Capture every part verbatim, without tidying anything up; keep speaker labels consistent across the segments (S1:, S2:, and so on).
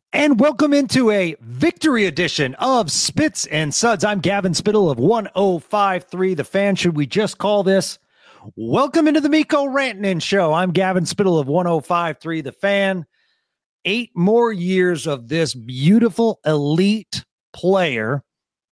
S1: And welcome into a victory edition of Spits and Suds. I'm Gavin Spittle of one oh five point three The Fan. Should we just call this? Welcome into the Mikko Rantanen Show. I'm Gavin Spittle of one oh five point three The Fan. Eight more years of this beautiful elite player.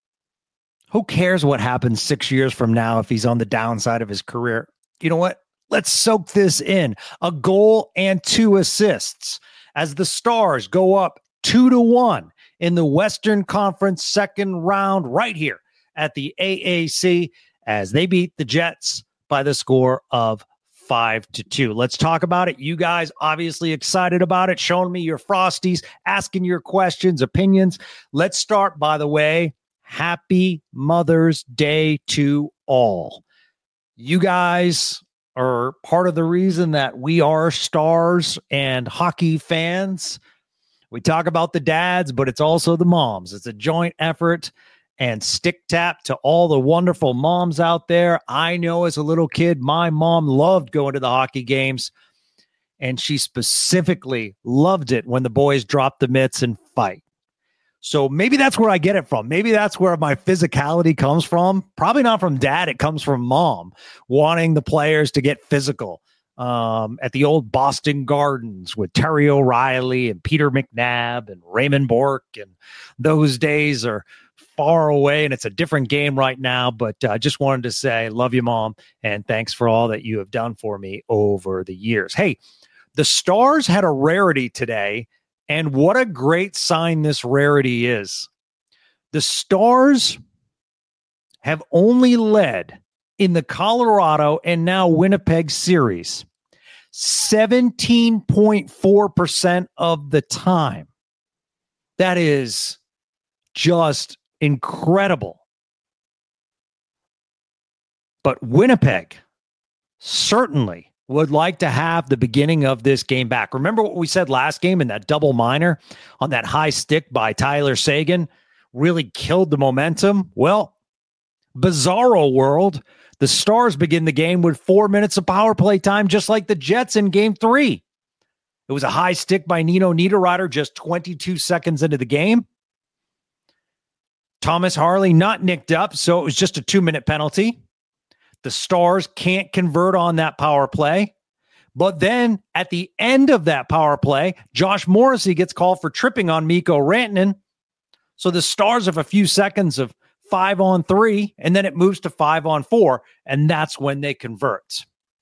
S1: Who cares what happens six years from now if he's on the downside of his career? You know what? Let's soak this in. A goal and two assists as the Stars go up two to one in the Western Conference second round right here at the A A C as they beat the Jets by the score of five to two. Let's talk about it. You guys obviously excited about it, showing me your Frosties, asking your questions, opinions. Let's start, by the way, happy Mother's Day to all. You guys are part of the reason that we are Stars and hockey fans. We talk about the dads, but it's also the moms. It's a joint effort, and stick tap to all the wonderful moms out there. I know as a little kid, my mom loved going to the hockey games, and she specifically loved it when the boys dropped the mitts and fight. So maybe that's where I get it from. Maybe that's where my physicality comes from. Probably not from dad. It comes from mom wanting the players to get physical. Um, at the old Boston Gardens with Terry O'Reilly and Peter McNabb and Raymond Bourque. And those days are far away, and it's a different game right now. But I uh, just wanted to say, love you, Mom, and thanks for all that you have done for me over the years. Hey, the Stars had a rarity today, and what a great sign this rarity is. The Stars have only led in the Colorado and now Winnipeg series seventeen point four percent of the time. That is just incredible. But Winnipeg certainly would like to have the beginning of this game back. Remember what we said last game in that double minor on that high stick by Tyler Seguin really killed the momentum? Well, bizarro world. The Stars begin the game with four minutes of power play time, just like the Jets in game three. It was a high stick by Nino Niederreiter just twenty-two seconds into the game. Thomas Harley not nicked up, so it was just a two-minute penalty. The Stars can't convert on that power play. But then at the end of that power play, Josh Morrissey gets called for tripping on Mikko Rantanen. So the Stars have a few seconds of five on three, and then it moves to five on four, and that's when they convert.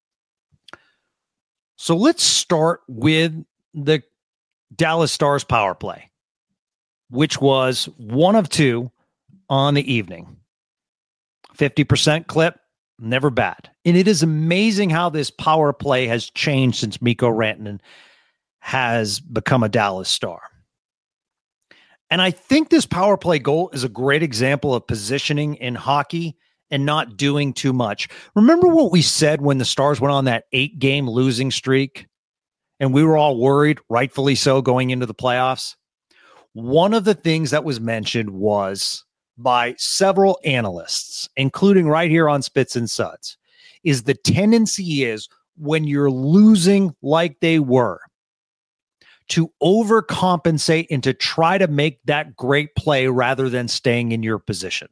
S1: So let's start with the Dallas Stars power play, which was one of two on the evening. fifty percent clip, never bad. And it is amazing how this power play has changed since Mikko Rantanen has become a Dallas Star. And I think this power play goal is a great example of positioning in hockey and not doing too much. Remember what we said when the Stars went on that eight-game losing streak and we were all worried, rightfully so, going into the playoffs? One of the things that was mentioned was by several analysts, including right here on Spits and Suds, is the tendency is when you're losing like they were, to overcompensate and to try to make that great play rather than staying in your position.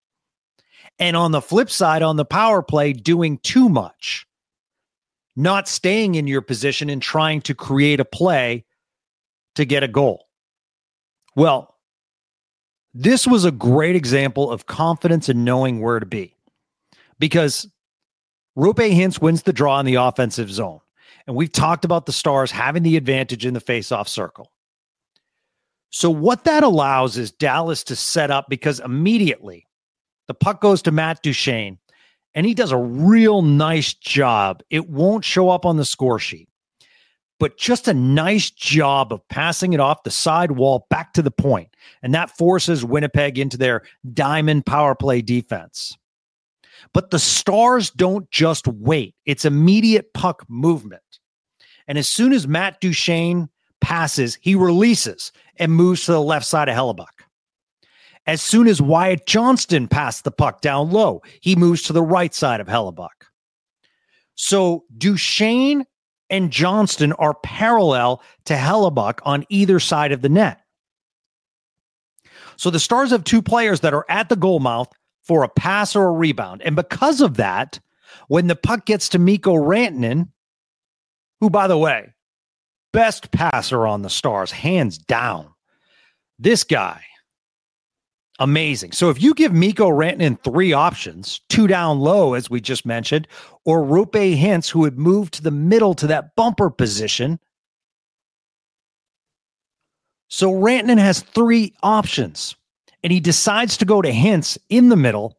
S1: And on the flip side, on the power play, doing too much, not staying in your position and trying to create a play to get a goal. Well, this was a great example of confidence and knowing where to be, because Roope Hintz wins the draw in the offensive zone. And we've talked about the Stars having the advantage in the faceoff circle. So what that allows is Dallas to set up, because immediately the puck goes to Matt Duchene, and he does a real nice job. It won't show up on the score sheet, but just a nice job of passing it off the side wall back to the point. And that forces Winnipeg into their diamond power play defense. But the Stars don't just wait. It's immediate puck movement. And as soon as Matt Duchene passes, he releases and moves to the left side of Hellebuck. As soon as Wyatt Johnston passed the puck down low, he moves to the right side of Hellebuck. So Duchene and Johnston are parallel to Hellebuck on either side of the net. So the Stars have two players that are at the goal mouth for a pass or a rebound. And because of that, when the puck gets to Mikko Rantanen, who, by the way, best passer on the Stars, hands down. This guy, amazing. So if you give Mikko Rantanen three options, two down low, as we just mentioned, or Roope Hintz, who would move to the middle to that bumper position. So Rantanen has three options, and he decides to go to Hintz in the middle,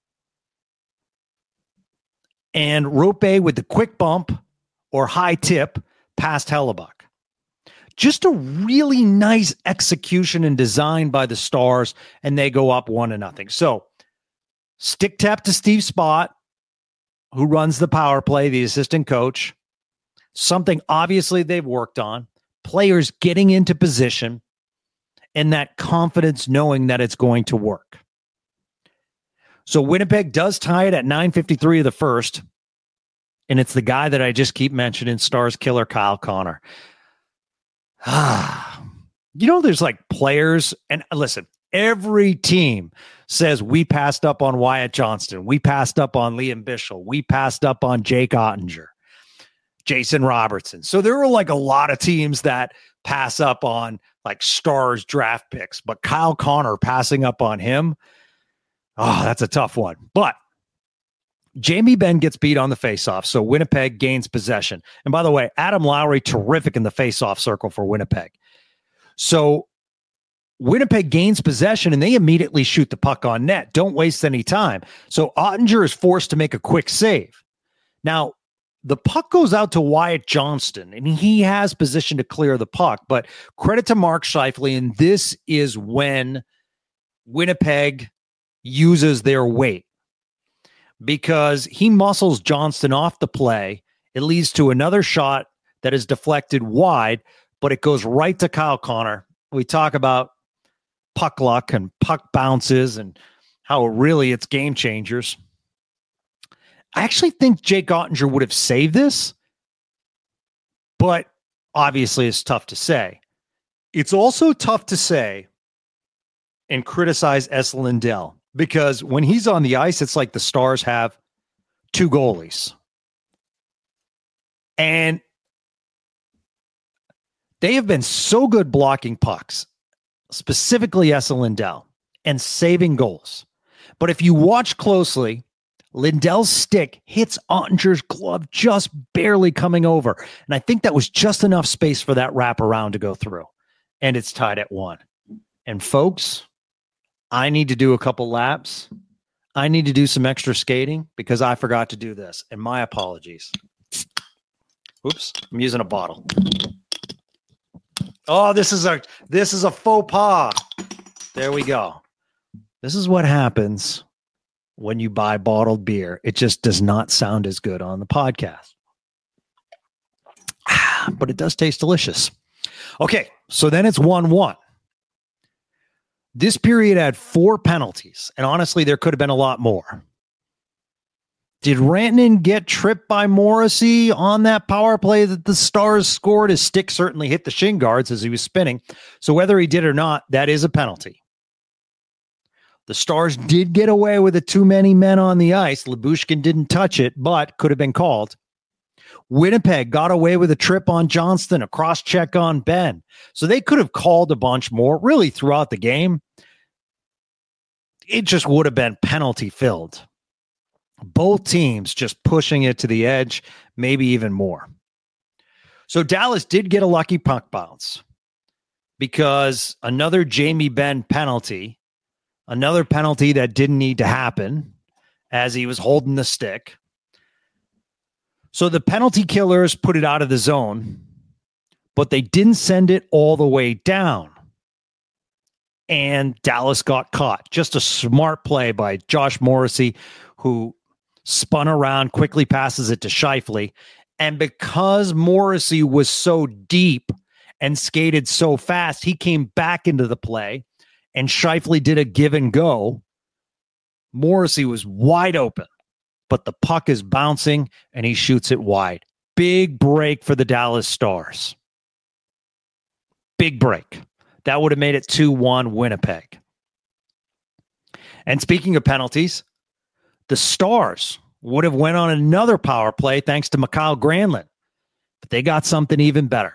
S1: and Roope with the quick bump or high tip past Hellebuck. Just a really nice execution and design by the Stars, and they go up one to nothing. So, stick tap to Steve Spott, who runs the power play, the assistant coach. Something obviously they've worked on. Players getting into position, and that confidence knowing that it's going to work. So, Winnipeg does tie it at nine fifty-three of the first, and it's the guy that I just keep mentioning, Stars killer Kyle Connor. Ah, you know, there's like players, and listen, every team says we passed up on Wyatt Johnston. We passed up on Liam Bichsel. We passed up on Jake Ottinger, Jason Robertson. So there were like a lot of teams that pass up on like Stars draft picks, but Kyle Connor passing up on him. Oh, that's a tough one. But Jamie Benn gets beat on the faceoff, so Winnipeg gains possession. And by the way, Adam Lowry, terrific in the faceoff circle for Winnipeg. So Winnipeg gains possession, and they immediately shoot the puck on net. Don't waste any time. So Ottinger is forced to make a quick save. Now, the puck goes out to Wyatt Johnston, and he has position to clear the puck. But credit to Mark Scheifele, and this is when Winnipeg uses their weight. Because he muscles Johnston off the play. It leads to another shot that is deflected wide, but it goes right to Kyle Connor. We talk about puck luck and puck bounces and how really it's game changers. I actually think Jake Ottinger would have saved this, but obviously it's tough to say. It's also tough to say and criticize Esa Lindell. Because when he's on the ice, it's like the Stars have two goalies. And they have been so good blocking pucks, specifically Esa Lindell, and saving goals. But if you watch closely, Lindell's stick hits Ottinger's glove just barely coming over. And I think that was just enough space for that wraparound to go through. And it's tied at one. And folks, I need to do a couple laps. I need to do some extra skating because I forgot to do this. And my apologies. Oops, I'm using a bottle. Oh, this is a this is a faux pas. There we go. This is what happens when you buy bottled beer. It just does not sound as good on the podcast. But it does taste delicious. Okay, so then it's one one. This period had four penalties, and honestly, there could have been a lot more. Did Rantanen get tripped by Morrissey on that power play that the Stars scored? His stick certainly hit the shin guards as he was spinning. So whether he did or not, that is a penalty. The Stars did get away with the too many men on the ice. Lyubushkin didn't touch it, but could have been called. Winnipeg got away with a trip on Johnston, a cross check on Benn. So they could have called a bunch more really throughout the game. It just would have been penalty filled. Both teams just pushing it to the edge, maybe even more. So Dallas did get a lucky puck bounce because another Jamie Benn penalty, another penalty that didn't need to happen as he was holding the stick. So the penalty killers put it out of the zone, but they didn't send it all the way down. And Dallas got caught. Just a smart play by Josh Morrissey, who spun around, quickly passes it to Scheifele. And because Morrissey was so deep and skated so fast, he came back into the play, and Scheifele did a give and go. Morrissey was wide open, but the puck is bouncing, and he shoots it wide. Big break for the Dallas Stars. Big break. That would have made it two one Winnipeg. And speaking of penalties, the Stars would have went on another power play thanks to Mikael Granlund, but they got something even better.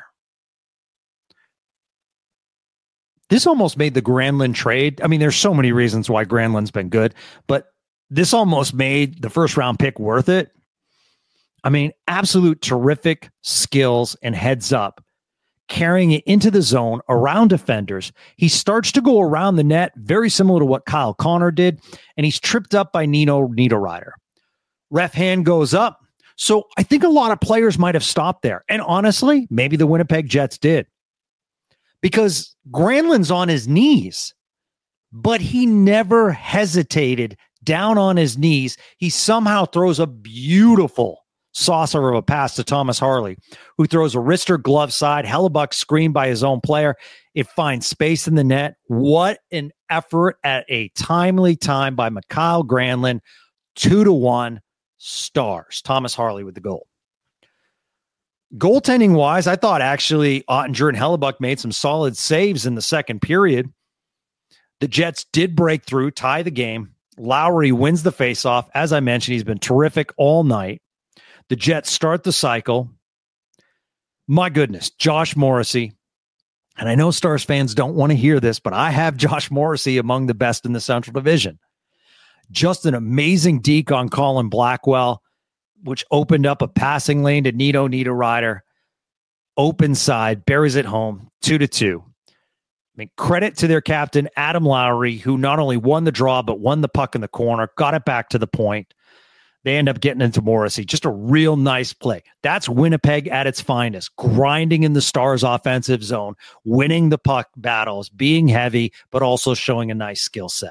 S1: This almost made the Granlund trade. I mean, there's so many reasons why Granlund's been good, but this almost made the first round pick worth it. I mean, absolute terrific skills and heads up, carrying it into the zone around defenders. He starts to go around the net, very similar to what Kyle Connor did, and he's tripped up by Nino Niederreiter. Ref hand goes up. So I think a lot of players might have stopped there. And honestly, maybe the Winnipeg Jets did. Because Granlund's on his knees, but he never hesitated down on his knees. He somehow throws a beautiful saucer of a pass to Thomas Harley, who throws a wrister glove side. Hellebuck screened by his own player. It finds space in the net. What an effort at a timely time by Mikael Granlund. Two to one Stars. Thomas Harley with the goal. Goaltending wise, I thought actually Ottinger and Hellebuck made some solid saves in the second period. The Jets did break through, tie the game. Lowry wins the faceoff. As I mentioned, he's been terrific all night. The Jets start the cycle. My goodness, Josh Morrissey. And I know Stars fans don't want to hear this, but I have Josh Morrissey among the best in the Central Division. Just an amazing deke on Colin Blackwell, which opened up a passing lane to Nino Niederreiter. Open side, buries it home, two to two. I mean, credit to their captain, Adam Lowry, who not only won the draw, but won the puck in the corner, got it back to the point. They end up getting into Morrissey. Just a real nice play. That's Winnipeg at its finest, grinding in the Stars' offensive zone, winning the puck battles, being heavy, but also showing a nice skill set.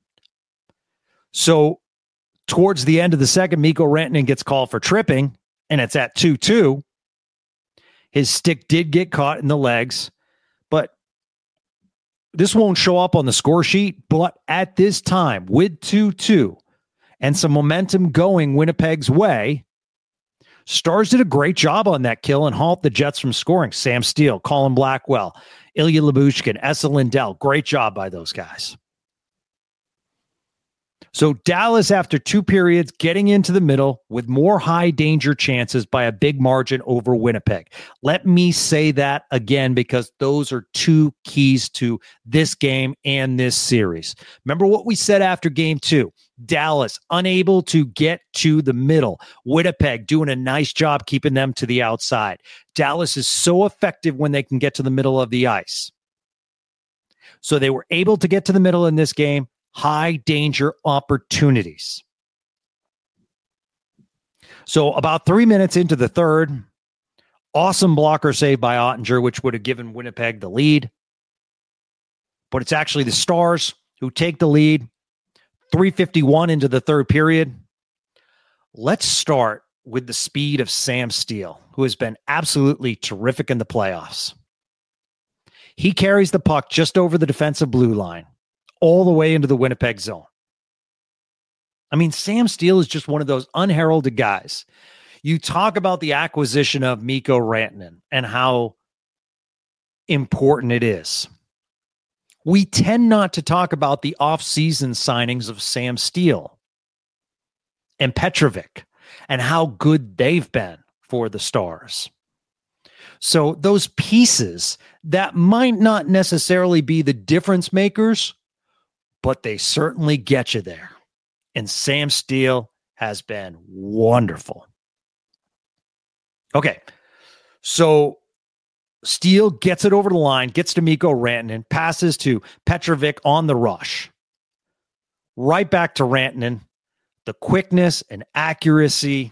S1: So towards the end of the second, Mikko Rantanen gets called for tripping, and it's at two two. His stick did get caught in the legs, but this won't show up on the score sheet. But at this time, with two two and some momentum going Winnipeg's way, Stars did a great job on that kill and halt the Jets from scoring. Sam Steele, Colin Blackwell, Ilya Lyubushkin, Esa Lindell. Great job by those guys. So Dallas, after two periods, getting into the middle with more high danger chances by a big margin over Winnipeg. Let me say that again, because those are two keys to this game and this series. Remember what we said after game two. Dallas unable to get to the middle. Winnipeg doing a nice job keeping them to the outside. Dallas is so effective when they can get to the middle of the ice. So they were able to get to the middle in this game. High danger opportunities. So about three minutes into the third, awesome blocker save by Ottinger, which would have given Winnipeg the lead. But it's actually the Stars who take the lead. three fifty-one into the third period. Let's start with the speed of Sam Steele, who has been absolutely terrific in the playoffs. He carries the puck just over the defensive blue line, all the way into the Winnipeg zone. I mean, Sam Steele is just one of those unheralded guys. You talk about the acquisition of Mikko Rantanen and how important it is. We tend not to talk about the off-season signings of Sam Steele and Petrovic and how good they've been for the Stars. So those pieces that might not necessarily be the difference makers, but they certainly get you there. And Sam Steele has been wonderful. Okay, so Steele gets it over the line, gets to Mikko Rantanen, passes to Petrovic on the rush. Right back to Rantanen. The quickness and accuracy.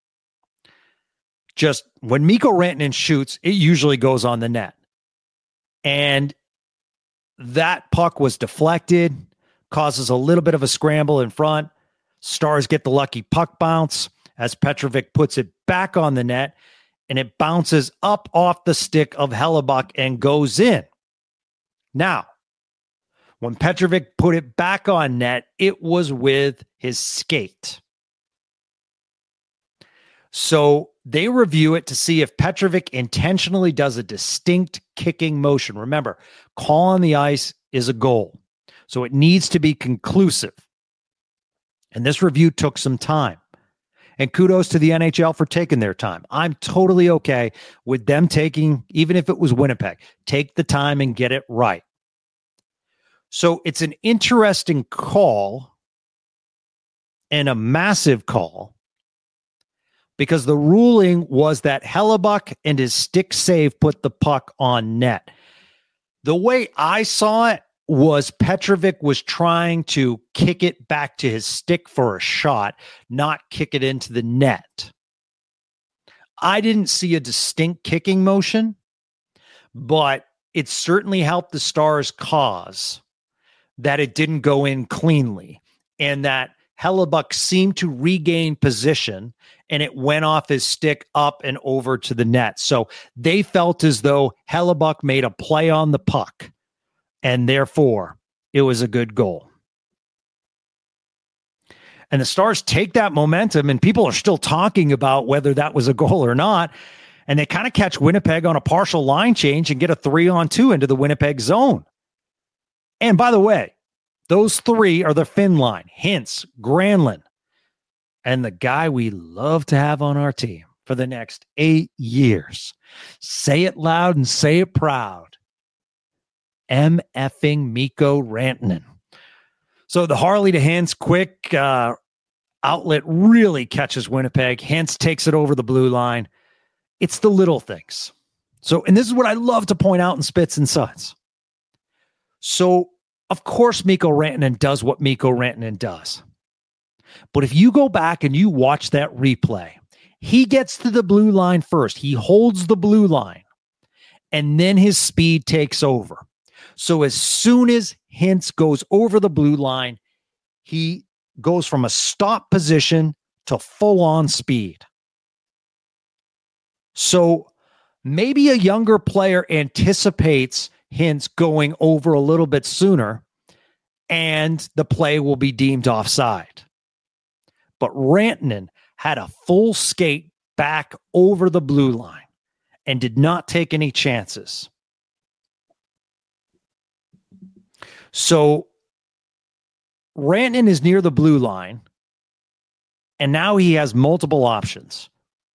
S1: Just when Mikko Rantanen shoots, it usually goes on the net. And that puck was deflected, causes a little bit of a scramble in front. Stars get the lucky puck bounce as Petrovic puts it back on the net, and it bounces up off the stick of Hellebuck and goes in. Now, when Petrovic put it back on net, it was with his skate. So they review it to see if Petrovic intentionally does a distinct kicking motion. Remember, call on the ice is a goal. So it needs to be conclusive. And this review took some time. And kudos to the N H L for taking their time. I'm totally okay with them taking, even if it was Winnipeg, take the time and get it right. So it's an interesting call and a massive call because the ruling was that Hellebuyck and his stick save put the puck on net. The way I saw it was Petrovic was trying to kick it back to his stick for a shot, not kick it into the net. I didn't see a distinct kicking motion, but it certainly helped the Stars' cause that it didn't go in cleanly and that Hellebuyck seemed to regain position and it went off his stick up and over to the net. So they felt as though Hellebuyck made a play on the puck. And therefore, it was a good goal. And the Stars take that momentum, and people are still talking about whether that was a goal or not. And they kind of catch Winnipeg on a partial line change and get a three on two into the Winnipeg zone. And by the way, those three are the Finn line, Hintz, Granlund, and the guy we love to have on our team for the next eight years. Say it loud and say it proud. M effing Mikko Rantanen. So the Harley to Hintz quick uh, outlet really catches Winnipeg. Hintz takes it over the blue line. It's the little things. So, and this is what I love to point out in Spits and Suds. So, of course, Mikko Rantanen does what Mikko Rantanen does. But if you go back and you watch that replay, he gets to the blue line first. He holds the blue line, and then his speed takes over. So as soon as Hintz goes over the blue line, he goes from a stop position to full-on speed. So maybe a younger player anticipates Hintz going over a little bit sooner, and the play will be deemed offside. But Rantanen had a full skate back over the blue line and did not take any chances. So Rantanen is near the blue line, and now he has multiple options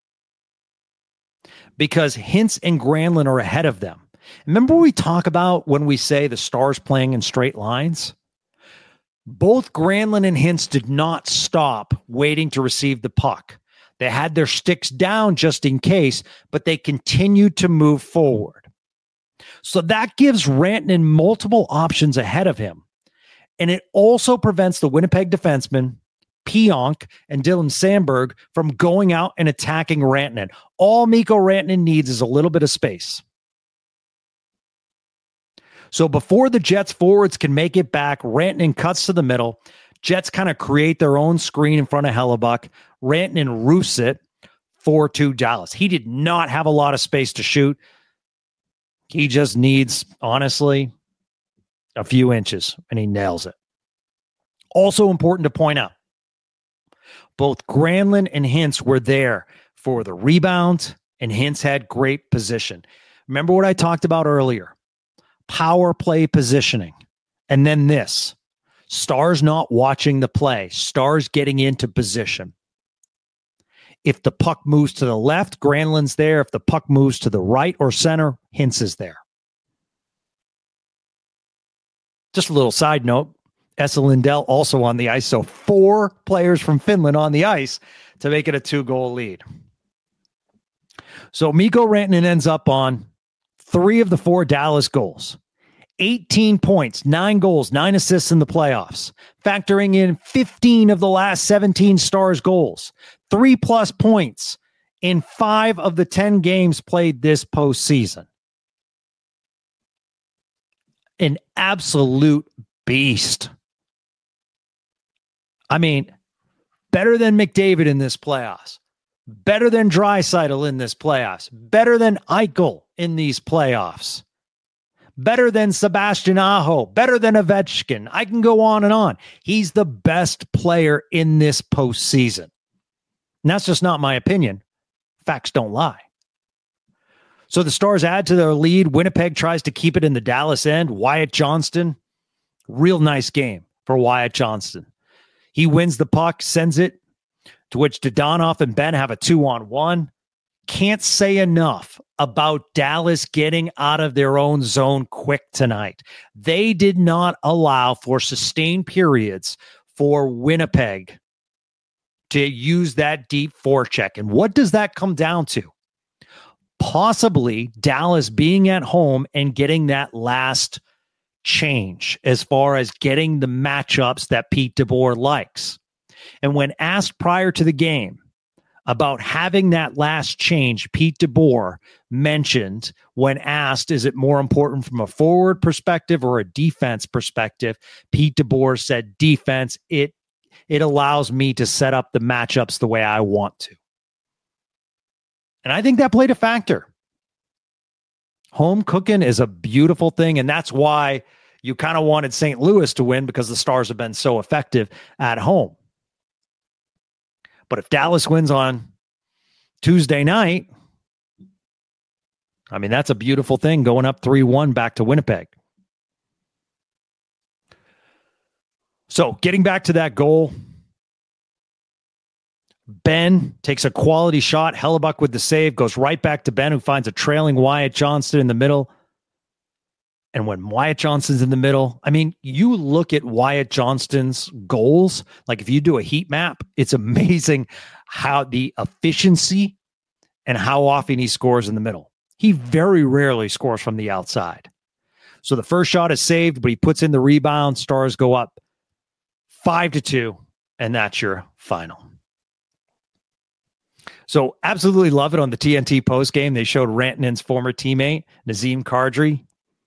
S1: because Hintz and Granlund are ahead of them. Remember we talk about when we say the Stars playing in straight lines? Both Granlund and Hintz did not stop waiting to receive the puck. They had their sticks down just in case, but they continued to move forward. So that gives Rantanen multiple options ahead of him. And it also prevents the Winnipeg defensemen, Pionk and Dylan Sandberg, from going out and attacking Rantanen. All Mikko Rantanen needs is a little bit of space. So before the Jets forwards can make it back, Rantanen cuts to the middle. Jets kind of create their own screen in front of Hellebuyck. Rantanen roofs it four two Dallas. He did not have a lot of space to shoot. He just needs, honestly, a few inches, and he nails it. Also important to point out, both Granlund and Hintz were there for the rebound, and Hintz had great position. Remember what I talked about earlier? Power play positioning. And then this. Stars not watching the play. Stars getting into position. If the puck moves to the left, Granlund's there. If the puck moves to the right or center, Hintz is there. Just a little side note, Esa Lindell also on the ice. So four players from Finland on the ice to make it a two-goal lead. So Mikko Rantanen ends up on three of the four Dallas goals. eighteen points, nine goals, nine assists in the playoffs, factoring in fifteen of the last seventeen Stars goals, three plus points in five of the ten games played this postseason. An absolute beast. I mean, better than McDavid in this playoffs, better than Draisaitl in this playoffs, better than Eichel in these playoffs. Better than Sebastian Aho, better than Ovechkin. I can go on and on. He's the best player in this postseason. And that's just not my opinion. Facts don't lie. So the Stars add to their lead. Winnipeg tries to keep it in the Dallas end. Wyatt Johnston, real nice game for Wyatt Johnston. He wins the puck, sends it, to which Dadonov and Ben have a two-on-one. Can't say enough about Dallas getting out of their own zone quick tonight. They did not allow for sustained periods for Winnipeg to use that deep forecheck. And what does that come down to? Possibly Dallas being at home and getting that last change as far as getting the matchups that Pete DeBoer likes. And when asked prior to the game about having that last change, Pete DeBoer mentioned when asked, is it more important from a forward perspective or a defense perspective? Pete DeBoer said defense. It, it allows me to set up the matchups the way I want to. And I think that played a factor. Home cooking is a beautiful thing, and that's why you kind of wanted Saint Louis to win, because the Stars have been so effective at home. But if Dallas wins on Tuesday night, I mean, that's a beautiful thing, going up three one back to Winnipeg. So getting back to that goal, Ben takes a quality shot. Hellebuck with the save, goes right back to Ben, who finds a trailing Wyatt Johnston in the middle. And when Wyatt Johnston's in the middle, I mean, you look at Wyatt Johnston's goals, like if you do a heat map, it's amazing how the efficiency and how often he scores in the middle. He very rarely scores from the outside. So the first shot is saved, but he puts in the rebound. Stars go up five to two, and that's your final. So absolutely love it on the T N T postgame. They showed Rantanen's former teammate, Nazem Kadri,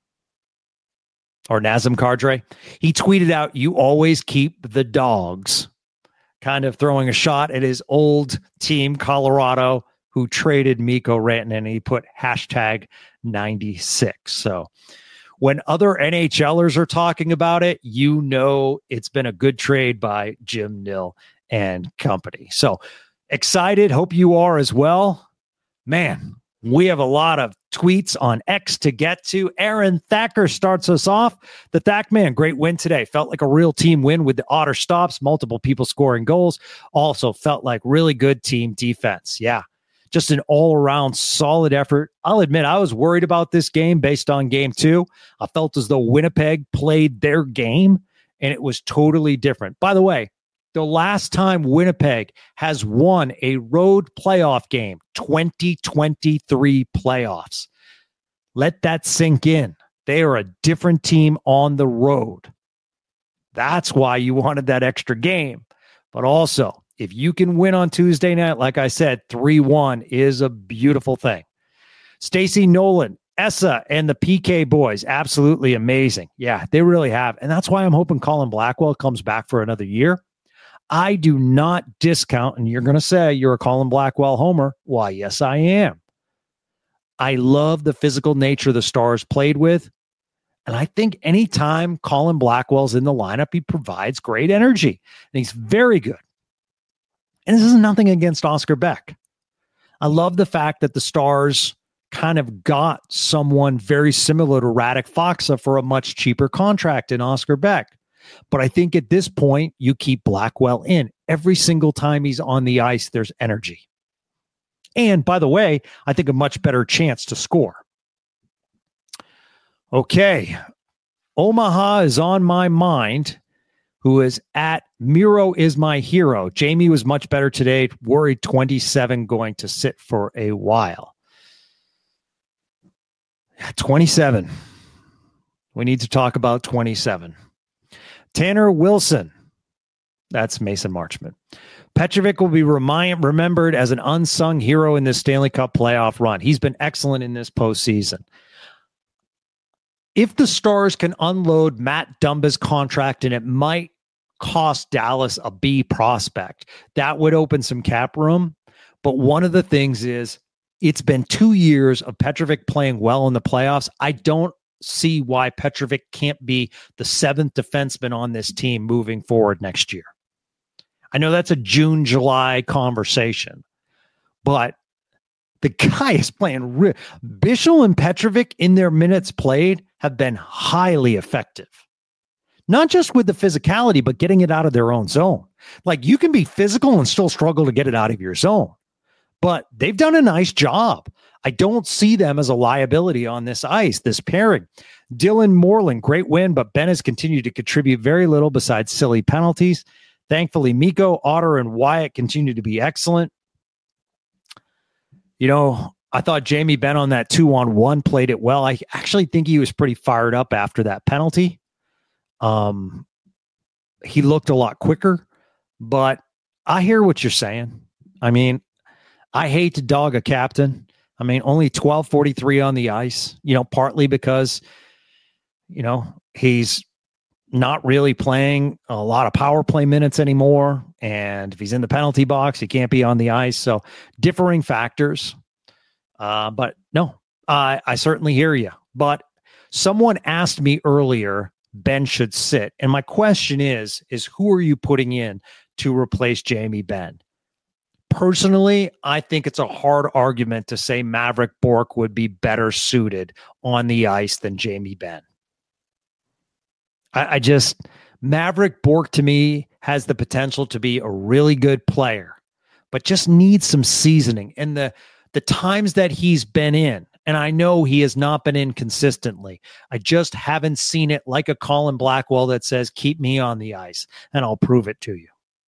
S1: or Nazem Kadri. He tweeted out, "You always keep the dogs," kind of throwing a shot at his old team, Colorado, who traded Mikko Rantanen, and he put hashtag ninety-six. So when other NHLers are talking about it, you know it's been a good trade by Jim Nill and company. So excited. Hope you are as well. Man, we have a lot of tweets on X to get to. Aaron Thacker starts us off. The Thack man, great win today. Felt like a real team win with the Otter stops, multiple people scoring goals. Also felt like really good team defense. Yeah, just an all-around solid effort. I'll admit I was worried about this game based on game two. I felt as though Winnipeg played their game, and it was totally different. By the way, the last time Winnipeg has won a road playoff game, twenty twenty-three playoffs. Let that sink in. They are a different team on the road. That's why you wanted that extra game. But also, if you can win on Tuesday night, like I said, three one is a beautiful thing. Stacey Nolan, Essa, and the P K boys, absolutely amazing. Yeah, they really have. And that's why I'm hoping Colin Blackwell comes back for another year. I do not discount, and you're going to say you're a Colin Blackwell homer. Why, yes, I am. I love the physical nature the Stars played with. And I think anytime Colin Blackwell's in the lineup, he provides great energy. And he's very good. And this is nothing against Oscar Beck. I love the fact that the Stars kind of got someone very similar to Radek Faksa for a much cheaper contract in Oscar Beck. But I think at this point, you keep Blackwell in. Every single time he's on the ice, there's energy. And by the way, I think a much better chance to score. Okay. Omaha is on my mind, who is at Miro is my hero. Jamie was much better today. Worried twenty-seven going to sit for a while. twenty-seven. We need to talk about twenty-seven. Tanner Wilson. That's Mason Marchman. Petrovic will be remind, remembered as an unsung hero in this Stanley Cup playoff run. He's been excellent in this postseason. If the Stars can unload Matt Dumba's contract, and it might cost Dallas a B prospect, that would open some cap room. But one of the things is it's been two years of Petrovic playing well in the playoffs. I don't see why Petrovic can't be the seventh defenseman on this team moving forward next year. I know that's a June, July conversation, but the guy is playing real. Bichel and Petrovic in their minutes played have been highly effective. not just with the physicality, but getting it out of their own zone. Like, you can be physical and still struggle to get it out of your zone, but they've done a nice job. I don't see them as a liability on this ice, this pairing. Dylan Moreland, great win, but Ben has continued to contribute very little besides silly penalties. Thankfully, Mikko, Otter, and Wyatt continue to be excellent. You know, I thought Jamie Benn on that two-on-one played it well. I actually think he was pretty fired up after that penalty. Um, he looked a lot quicker, but I hear what you're saying. I mean, I hate to dog a captain. I mean, only twelve forty-three on the ice, you know, partly because, you know, he's not really playing a lot of power play minutes anymore. And if he's in the penalty box, he can't be on the ice. So differing factors. Uh, but no, I, I certainly hear you. But someone asked me earlier, Ben should sit. And my question is, is who are you putting in to replace Jamie Benn? Personally, I think it's a hard argument to say Mavrik Bourque would be better suited on the ice than Jamie Benn. I, I just, Mavrik Bourque to me has the potential to be a really good player, but just needs some seasoning. And the, the times that he's been in, and I know he has not been in consistently, I just haven't seen it like a Colin Blackwell that says, keep me on the ice and I'll prove it to you.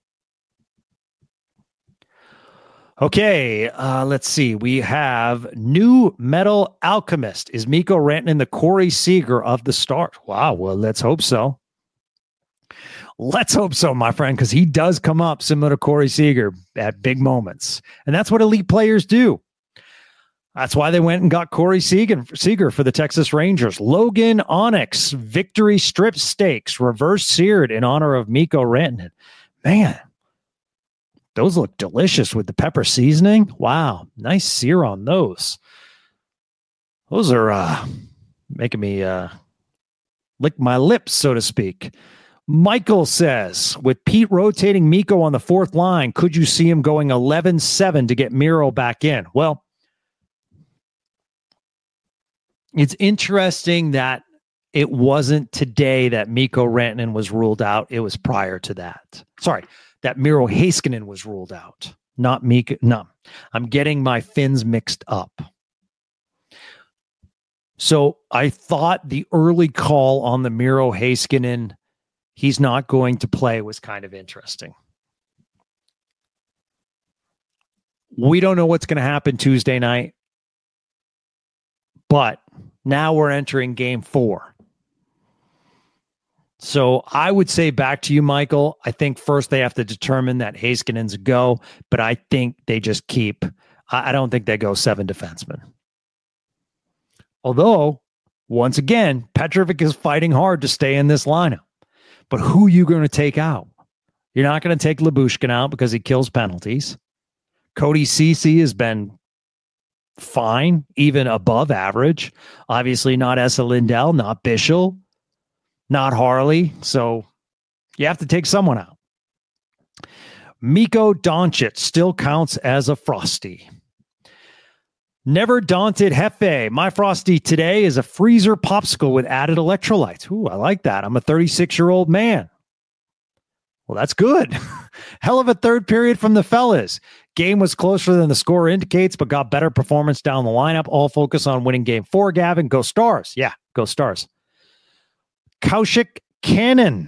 S1: Okay, uh, let's see. We have New Metal Alchemist. Is Mikko Rantanen the Corey Seager of the Stars? Wow, well, let's hope so. Let's hope so, my friend, because he does come up similar to Corey Seager at big moments. And that's what elite players do. That's why they went and got Corey Seager, Seager for the Texas Rangers. Logan Onyx, victory strip steaks, reverse seared in honor of Mikko Rantanen. Man, those look delicious with the pepper seasoning. Wow, nice sear on those. Those are uh, making me uh, lick my lips, so to speak. Michael says, with Pete rotating Mikko on the fourth line, could you see him going eleven seven to get Miro back in? Well, it's interesting that it wasn't today that Mikko Rantanen was ruled out. It was prior to that. Sorry. That Miro Heiskanen was ruled out, not Mikko. No, I'm getting my fins mixed up. So I thought the early call on the Miro Heiskanen, he's not going to play, was kind of interesting. We don't know what's going to happen Tuesday night, but now we're entering game four. So I would say back to you, Michael, I think first they have to determine that Heiskanen's a go, but I think they just keep, I don't think they go seven defensemen. Although, once again, Petrovic is fighting hard to stay in this lineup. But who are you going to take out? You're not going to take Lyubushkin out because he kills penalties. Cody Ceci has been fine, even above average. Obviously not Esa Lindell, not Bischel. Not Harley, so you have to take someone out. Miko Doncic still counts as a Frosty. Never Daunted Hefe. My Frosty today is a freezer popsicle with added electrolytes. Ooh, I like that. I'm a thirty-six-year-old man. Well, that's good. Hell of a third period from the fellas. Game was closer than the score indicates, but got better performance down the lineup. All focus on winning game four, Gavin. Go Stars. Yeah, go Stars. Kaushik Cannon.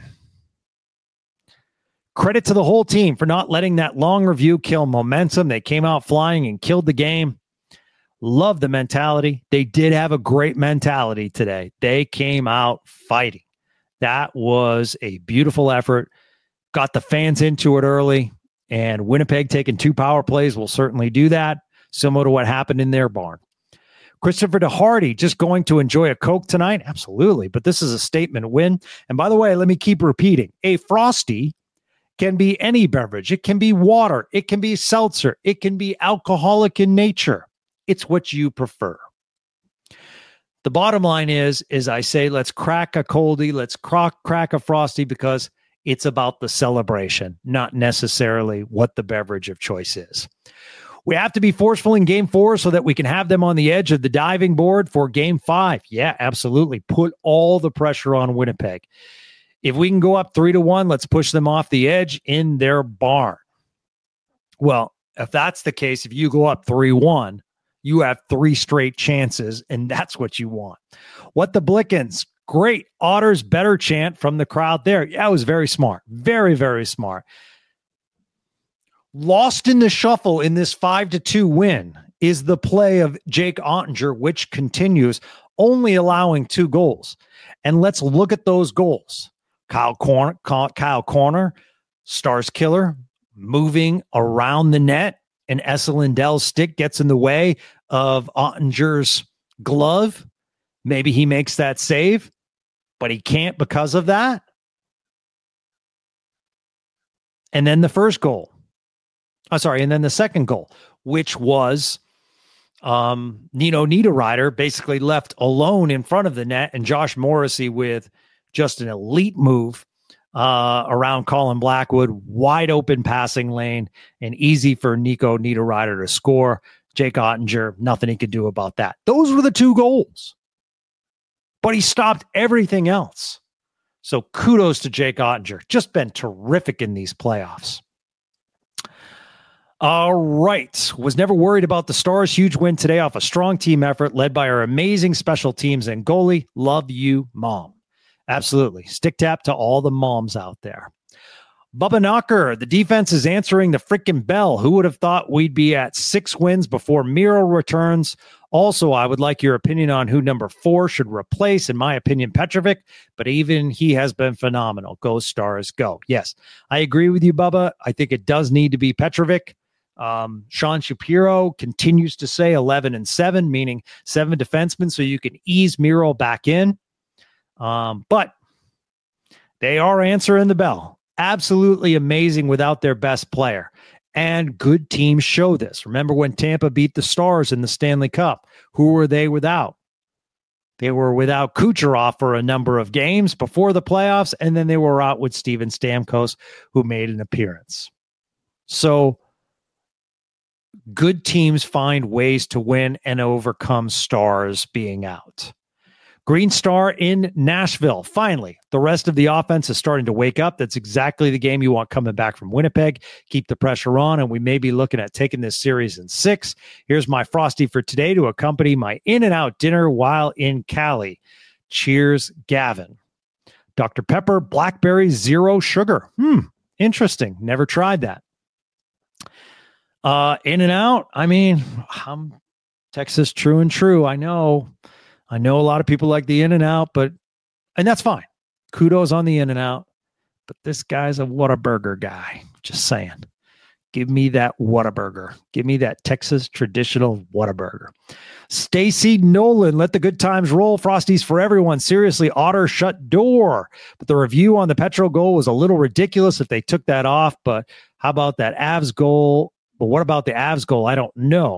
S1: Credit to the whole team for not letting that long review kill momentum. They came out flying and killed the game. Love the mentality. They did have a great mentality today. They came out fighting. That was a beautiful effort. Got the fans into it early, and Winnipeg taking two power plays will certainly do that, similar to what happened in their barn. Christopher DeHardy, just going to enjoy a Coke tonight? Absolutely, but this is a statement win. And by the way, let me keep repeating. A Frosty can be any beverage. It can be water. It can be seltzer. It can be alcoholic in nature. It's what you prefer. The bottom line is, is I say, let's crack a coldie. Let's crack, crack a Frosty because it's about the celebration, not necessarily what the beverage of choice is. We have to be forceful in game four so that we can have them on the edge of the diving board for game five. Yeah, absolutely. Put all the pressure on Winnipeg. If we can go up three to one, let's push them off the edge in their barn. Well, if that's the case, if you go up three one, you have three straight chances, and that's what you want. What the Blickens? Great. Otters better chant from the crowd there. Yeah, it was very smart. Very, very smart. Lost in the shuffle in this five to two win is the play of Jake Ottinger, which continues, only allowing two goals. And let's look at those goals. Kyle Corner, Kyle Corner, Stars killer, moving around the net, and Esa Lindell's stick gets in the way of Ottinger's glove. Maybe he makes that save, but he can't because of that. And then the first goal. Oh, sorry. And then the second goal, which was um, Nino Niederreiter basically left alone in front of the net, and Josh Morrissey with just an elite move uh, around Colin Blackwood, wide open passing lane, and easy for Nico Niederreiter to score. Jake Ottinger, nothing he could do about that. Those were the two goals. But he stopped everything else. So kudos to Jake Ottinger. Just been terrific in these playoffs. All right. Was never worried about the Stars' huge win today off a strong team effort led by our amazing special teams and goalie. Love you, Mom. Absolutely. Stick tap to all the moms out there. Bubba Knocker, the defense is answering the freaking bell. Who would have thought we'd be at six wins before Miro returns? Also, I would like your opinion on who number four should replace. In my opinion, Petrovic, but even he has been phenomenal. Go Stars, go. Yes, I agree with you, Bubba. I think it does need to be Petrovic. Um, Sean Shapiro continues to say eleven and seven, meaning seven defensemen, so you can ease Miro back in. Um, but they are answering the bell. Absolutely amazing without their best player. And good teams show this. Remember when Tampa beat the Stars in the Stanley Cup? Who were they without? They were without Kucherov for a number of games before the playoffs, and then they were out with Steven Stamkos, who made an appearance. So good teams find ways to win and overcome Stars being out. Green Star in Nashville. Finally, the rest of the offense is starting to wake up. That's exactly the game you want coming back from Winnipeg. Keep the pressure on, and we may be looking at taking this series in six. Here's my Frosty for today to accompany my In-N-Out dinner while in Cali. Cheers, Gavin. Doctor Pepper, blackberry, zero sugar. Hmm, interesting. Never tried that. Uh, In-N-Out, I mean, I'm Texas true and true. I know. I know a lot of people like the In-N-Out, but, and that's fine. Kudos on the In-N-Out, but this guy's a Whataburger guy. Just saying. Give me that Whataburger. Give me that Texas traditional Whataburger. Stacy Nolan, let the good times roll. Frosties for everyone. Seriously, Otter shut door. But the review on the Petro goal was a little ridiculous if they took that off. But how about that Avs goal? But what about the Avs goal? I don't know.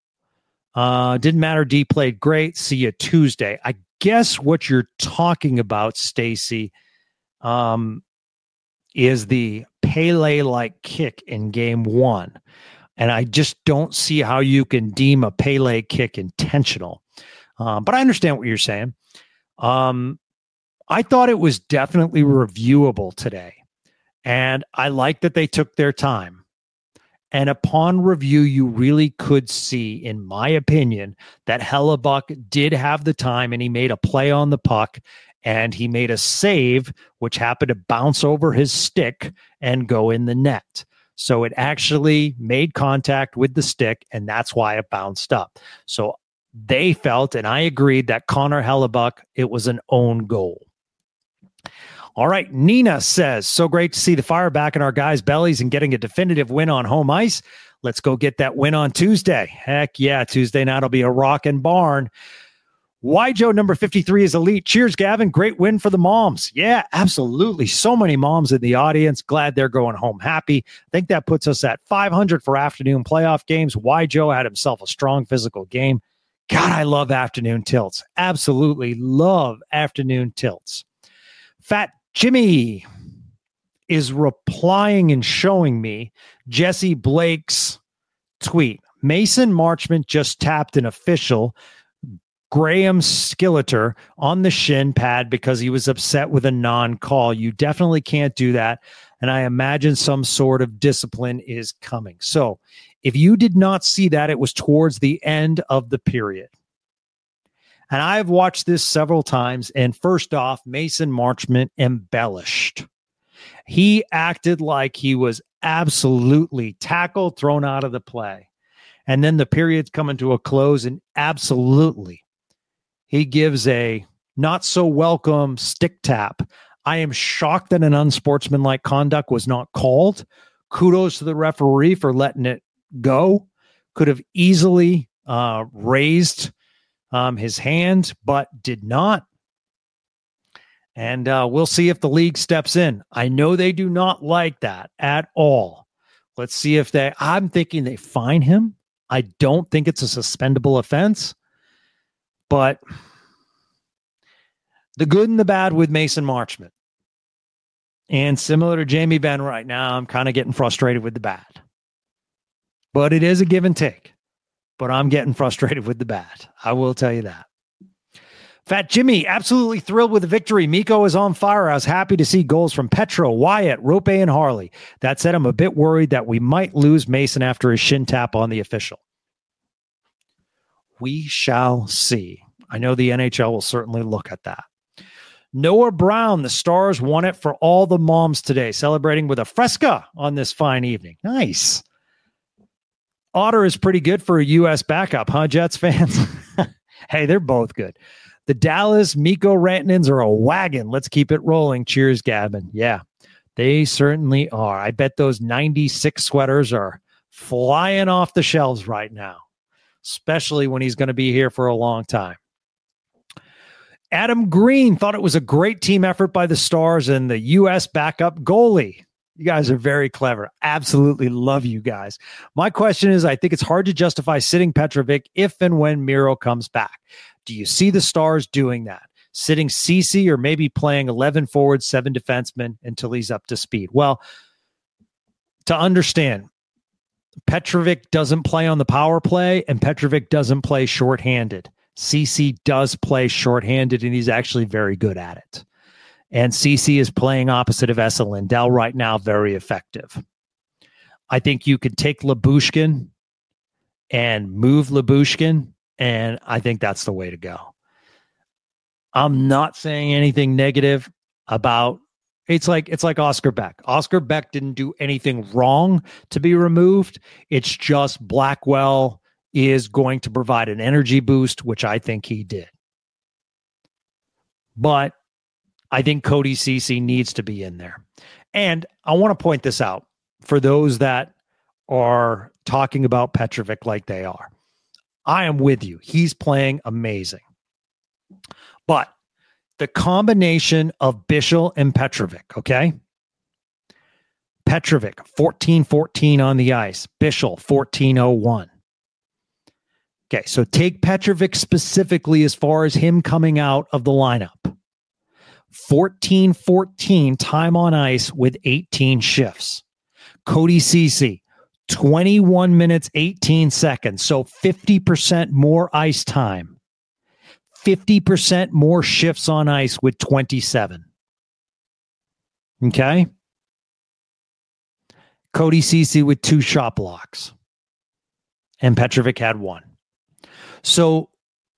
S1: Uh, didn't matter. D played great. See you Tuesday. I guess what you're talking about, Stacy, um, is the Pele-like kick in game one. And I just don't see how you can deem a Pele kick intentional. Um, but I understand what you're saying. Um, I thought it was definitely reviewable today. And I like that they took their time. And upon review, you really could see, in my opinion, that Hellebuck did have the time and he made a play on the puck and he made a save, which happened to bounce over his stick and go in the net. So it actually made contact with the stick, and that's why it bounced up. So they felt, and I agreed, that Connor Hellebuck, it was an own goal. All right, Nina says, so great to see the fire back in our guys' bellies and getting a definitive win on home ice. Let's go get that win on Tuesday. Heck yeah, Tuesday night will be a rockin' barn. Y Joe number fifty-three is elite. Cheers, Gavin. Great win for the moms. Yeah, absolutely. So many moms in the audience. Glad they're going home happy. I think that puts us at five hundred for afternoon playoff games. Y Joe had himself a strong physical game. God, I love afternoon tilts. Absolutely love afternoon tilts. Fat Jimmy is replying and showing me Jesse Blake's tweet. Mason Marchment just tapped an official. Graham Skilleter on the shin pad because he was upset with a non-call. You definitely can't do that. And I imagine some sort of discipline is coming. So if you did not see that, it was towards the end of the period. And I've watched this several times. And first off, Mason Marchment embellished. He acted like he was absolutely tackled, thrown out of the play. And then the period's coming to a close, and absolutely, he gives a not so welcome stick tap. I am shocked that an unsportsmanlike conduct was not called. Kudos to the referee for letting it go. Could have easily uh, raised um, his hand, but did not. And uh, we'll see if the league steps in. I know they do not like that at all. Let's see if they, I'm thinking they fine him. I don't think it's a suspendable offense, but the good and the bad with Mason Marchment. And similar to Jamie Benn right now, I'm kind of getting frustrated with the bad. But it is a give and take. But I'm getting frustrated with the bad. I will tell you that. Fat Jimmy, absolutely thrilled with the victory. Mikko is on fire. I was happy to see goals from Petro, Wyatt, Rope, and Harley. That said, I'm a bit worried that we might lose Mason after his shin tap on the official. We shall see. I know the N H L will certainly look at that. Noah Brown, the Stars won it for all the moms today, celebrating with a fresca on this fine evening. Nice. Otter is pretty good for a U S backup, huh, Jets fans? Hey, they're both good. The Dallas Mikko Rantanens are a wagon. Let's keep it rolling. Cheers, Gavin. Yeah, they certainly are. I bet those ninety-six sweaters are flying off the shelves right now, especially when he's going to be here for a long time. Adam Green thought it was a great team effort by the Stars and the U S backup goalie. You guys are very clever. Absolutely love you guys. My question is, I think it's hard to justify sitting Petrovic if and when Miro comes back. Do you see the Stars doing that? Sitting Ceci or maybe playing eleven forwards, seven defensemen until he's up to speed? Well, to understand, Petrovic doesn't play on the power play and Petrovic doesn't play shorthanded. Ceci does play shorthanded and he's actually very good at it. And Ceci is playing opposite of Esa Lindell right now, very effective. I think you could take Lyubushkin and move Lyubushkin, and I think that's the way to go. I'm not saying anything negative about it's like it's like Oscar Beck. Oscar Beck didn't do anything wrong to be removed. It's just Blackwell is going to provide an energy boost, which I think he did. But I think Cody Ceci needs to be in there. And I want to point this out for those that are talking about Petrovic like they are. I am with you. He's playing amazing. But the combination of Bichsel and Petrovic, okay? Petrovic, fourteen fourteen on the ice. Bichsel, fourteen oh one. Okay, so take Petrovic specifically as far as him coming out of the lineup. fourteen fourteen time on ice with eighteen shifts. Cody Ceci, twenty-one minutes, eighteen seconds. So fifty percent more ice time. fifty percent more shifts on ice with twenty-seven. Okay? Cody Ceci with two shot blocks. And Petrovic had one. So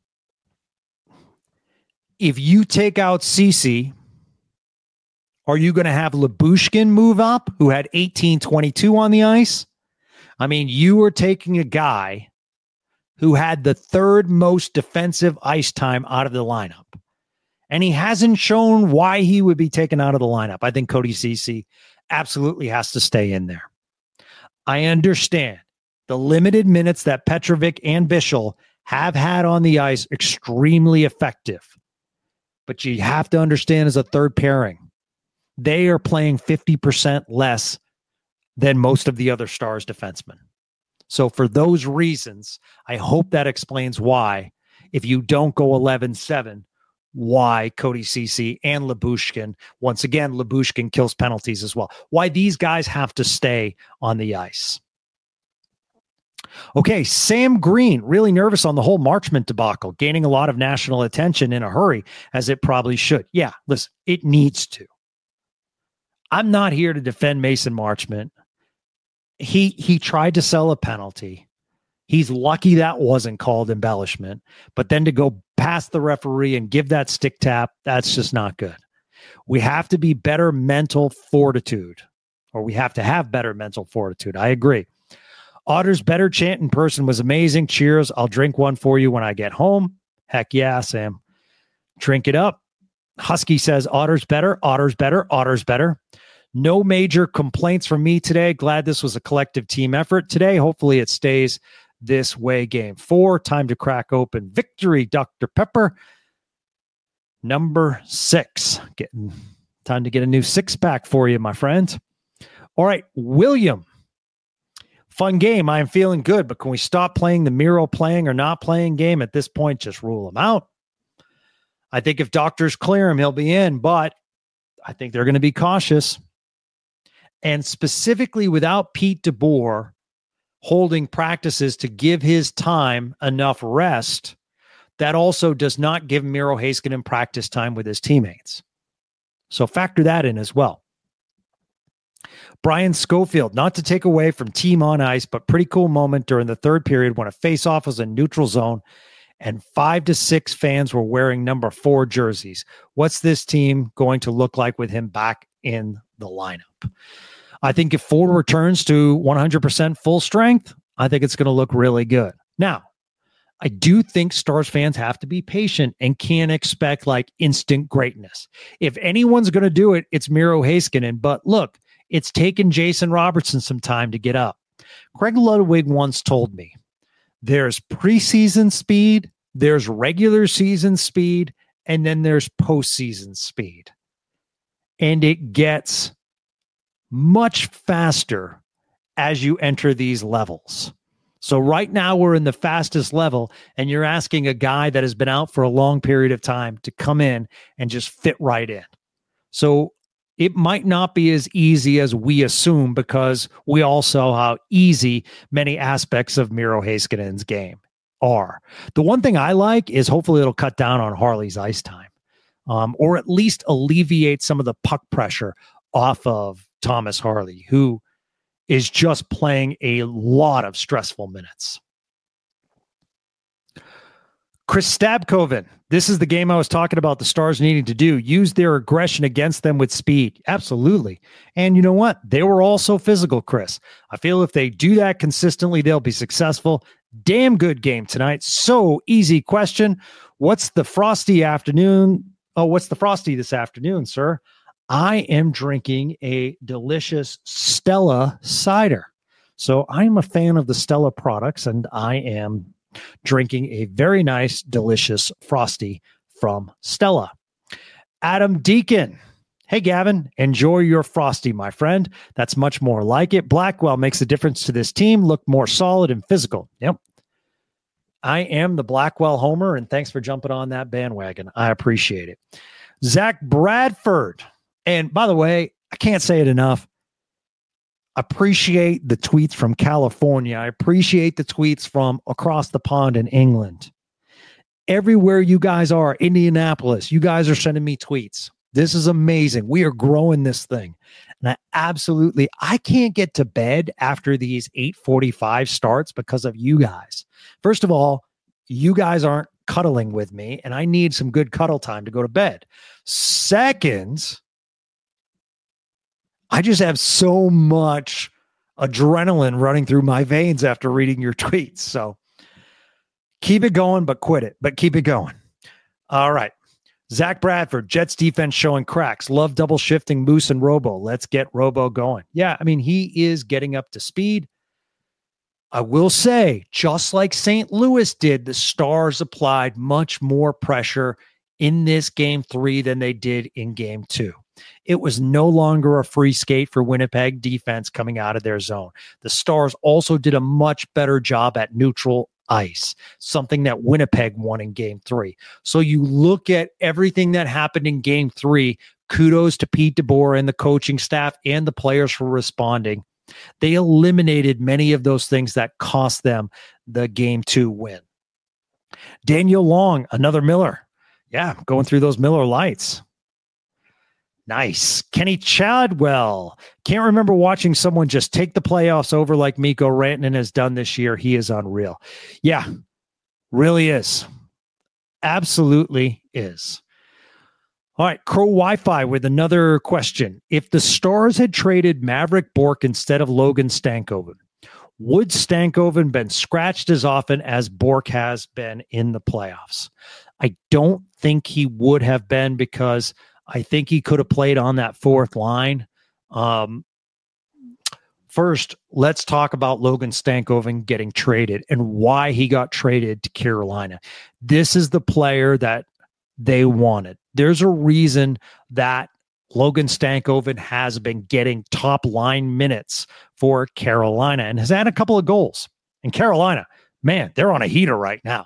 S1: if you take out Ceci, are you going to have Lyubushkin move up, who had eighteen twenty-two on the ice? I mean, you are taking a guy who had the third most defensive ice time out of the lineup. And he hasn't shown why he would be taken out of the lineup. I think Cody Ceci absolutely has to stay in there. I understand the limited minutes that Petrovic and Bichsel have had on the ice, extremely effective. But you have to understand as a third pairing, they are playing fifty percent less than most of the other Stars defensemen. So for those reasons, I hope that explains why, if you don't go eleven seven, why Cody Ceci and Lyubushkin, once again, Lyubushkin kills penalties as well, why these guys have to stay on the ice. Okay, Sam Green, really nervous on the whole Marchment debacle, gaining a lot of national attention in a hurry, as it probably should. Yeah, listen, it needs to. I'm not here to defend Mason Marchment. He he tried to sell a penalty. He's lucky that wasn't called embellishment. But then to go past the referee and give that stick tap, that's just not good. We have to be better mental fortitude, or we have to have better mental fortitude. I agree. Otter's better chant in person was amazing. Cheers. I'll drink one for you when I get home. Heck yeah, Sam. Drink it up. Husky says Otter's better. Otter's better. Otter's better. No major complaints from me today. Glad this was a collective team effort today. Hopefully it stays this way. Game four. Time to crack open victory, Doctor Pepper. Number six. Getting time to get a new six pack for you, my friend. All right, William. Fun game. I am feeling good, but can we stop playing the Miro playing or not playing game at this point? Just rule him out. I think if doctors clear him, he'll be in, but I think they're going to be cautious. And specifically without Pete DeBoer holding practices to give his time enough rest, that also does not give Miro Heiskanen practice time with his teammates. So factor that in as well. Brian Schofield, not to take away from team on ice, but pretty cool moment during the third period when a faceoff was in neutral zone and five to six fans were wearing number four jerseys. What's this team going to look like with him back in the lineup? I think if Ford returns to one hundred percent full strength, I think it's going to look really good. Now, I do think Stars fans have to be patient and can't expect like instant greatness. If anyone's going to do it, it's Miro Heiskanen. But look, it's taken Jason Robertson some time to get up. Craig Ludwig once told me there's preseason speed, there's regular season speed, and then there's postseason speed. And it gets much faster as you enter these levels. So right now we're in the fastest level, and you're asking a guy that has been out for a long period of time to come in and just fit right in. So it might not be as easy as we assume because we all saw how easy many aspects of Miro Heiskanen's game are. The one thing I like is hopefully it'll cut down on Harley's ice time, um, or at least alleviate some of the puck pressure off of Thomas Harley, who is just playing a lot of stressful minutes. Chris Stabkoven, this is the game I was talking about the Stars needing to do. Use their aggression against them with speed. Absolutely. And you know what? They were also physical, Chris. I feel if they do that consistently, they'll be successful. Damn good game tonight. So easy question. What's the frosty afternoon? Oh, what's the frosty this afternoon, sir? I am drinking a delicious Stella cider. So I'm a fan of the Stella products, and I am drinking a very nice, delicious Frosty from Stella. Adam Deacon. Hey, Gavin, enjoy your Frosty, my friend. That's much more like it. Blackwell makes a difference to this team. Look more solid and physical. Yep. I am the Blackwell homer, and thanks for jumping on that bandwagon. I appreciate it. Zach Bradford. And by the way, I can't say it enough. Appreciate the tweets from California. I appreciate the tweets from across the pond in England. Everywhere you guys are, Indianapolis, you guys are sending me tweets. This is amazing. We are growing this thing. And I absolutely, I can't get to bed after these eight forty-five starts because of you guys. First of all, you guys aren't cuddling with me, and I need some good cuddle time to go to bed. Second, I just have so much adrenaline running through my veins after reading your tweets. So keep it going, but quit it. But keep it going. All right. Zach Bradford, Jets defense showing cracks. Love double shifting Moose and Robo. Let's get Robo going. Yeah, I mean, he is getting up to speed. I will say, just like Saint Louis did, the Stars applied much more pressure in this game three than they did in game two. It was no longer a free skate for Winnipeg defense coming out of their zone. The Stars also did a much better job at neutral ice, something that Winnipeg won in game three. So you look at everything that happened in game three, kudos to Pete DeBoer and the coaching staff and the players for responding. They eliminated many of those things that cost them the game two win. Daniel Long, another Miller. Yeah, going through those Miller Lights. Nice. Kenny Chadwell. Can't remember watching someone just take the playoffs over like Mikko Rantanen has done this year. He is unreal. Yeah, really is. Absolutely is. All right, Crow Wi-Fi with another question. If the Stars had traded Mavrik Bourque instead of Logan Stankoven, would Stankoven been scratched as often as Bourque has been in the playoffs? I don't think he would have been, because I think he could have played on that fourth line. Um, first, let's talk about Logan Stankoven getting traded and why he got traded to Carolina. This is the player that they wanted. There's a reason that Logan Stankoven has been getting top line minutes for Carolina and has had a couple of goals. And Carolina, man, they're on a heater right now.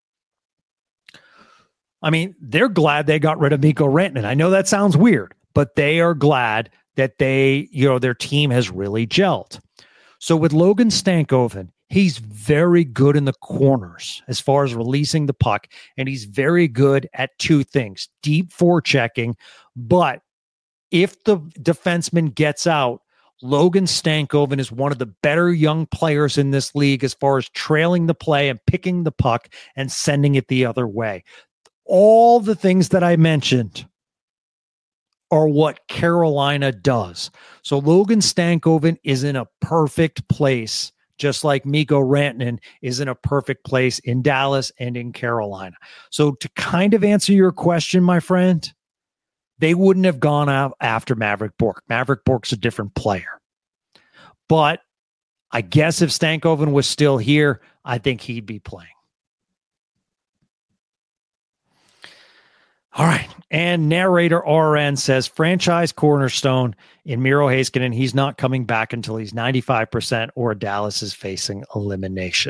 S1: I mean, they're glad they got rid of Mikko Rantanen. I know that sounds weird, but they are glad that they, you know, their team has really gelled. So with Logan Stankoven, he's very good in the corners as far as releasing the puck, and he's very good at two things: deep forechecking. But if the defenseman gets out, Logan Stankoven is one of the better young players in this league as far as trailing the play and picking the puck and sending it the other way. All the things that I mentioned are what Carolina does. So Logan Stankoven is in a perfect place, just like Mikko Rantanen is in a perfect place in Dallas and in Carolina. So to kind of answer your question, my friend, they wouldn't have gone out after Mavrik Bourque. Mavrik Bourque's a different player. But I guess if Stankoven was still here, I think he'd be playing. All right. And narrator R N says franchise cornerstone in Miro Heiskanen. He's not coming back until he's ninety-five percent or Dallas is facing elimination.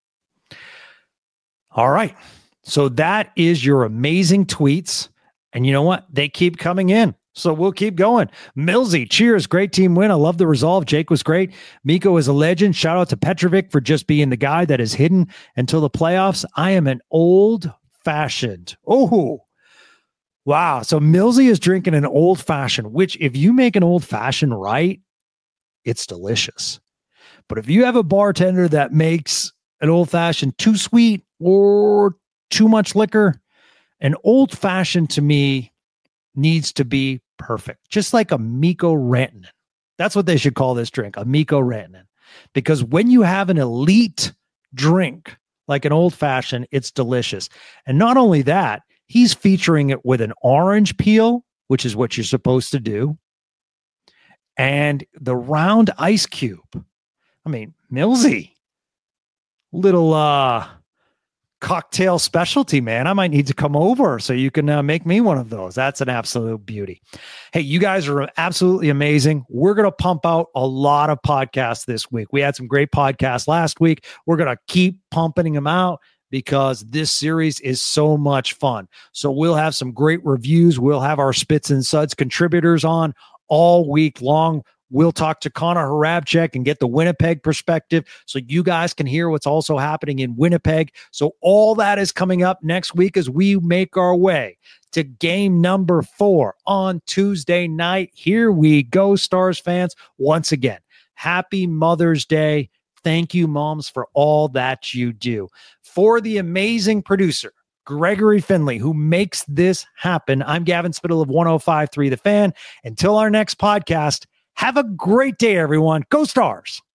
S1: All right. So that is your amazing tweets. And you know what? They keep coming in. So we'll keep going. Millsy, cheers. Great team win. I love the resolve. Jake was great. Mikko is a legend. Shout out to Petrovic for just being the guy that is hidden until the playoffs. I am an old fashioned. Oh, wow. So Millsy is drinking an old fashioned, which if you make an old fashioned right, it's delicious. But if you have a bartender that makes an old fashioned too sweet or too much liquor, an old fashioned to me needs to be perfect. Just like a Mikko Rantanen. That's what they should call this drink, a Mikko Rantanen. Because when you have an elite drink like an old fashioned, it's delicious. And not only that, he's featuring it with an orange peel, which is what you're supposed to do, and the round ice cube. I mean, Millsy, little uh, cocktail specialty, man. I might need to come over so you can uh, make me one of those. That's an absolute beauty. Hey, you guys are absolutely amazing. We're going to pump out a lot of podcasts this week. We had some great podcasts last week. We're going to keep pumping them out, because this series is so much fun. So we'll have some great reviews. We'll have our Spits and Suds contributors on all week long. We'll talk to Connor Hrabchek and get the Winnipeg perspective so you guys can hear what's also happening in Winnipeg. So all that is coming up next week as we make our way to game number four on Tuesday night. Here we go, Stars fans. Once again, happy Mother's Day. Thank you, moms, for all that you do. For the amazing producer, Gregory Finley, who makes this happen, I'm Gavin Spittle of one oh five point three The Fan. Until our next podcast, have a great day, everyone. Go Stars!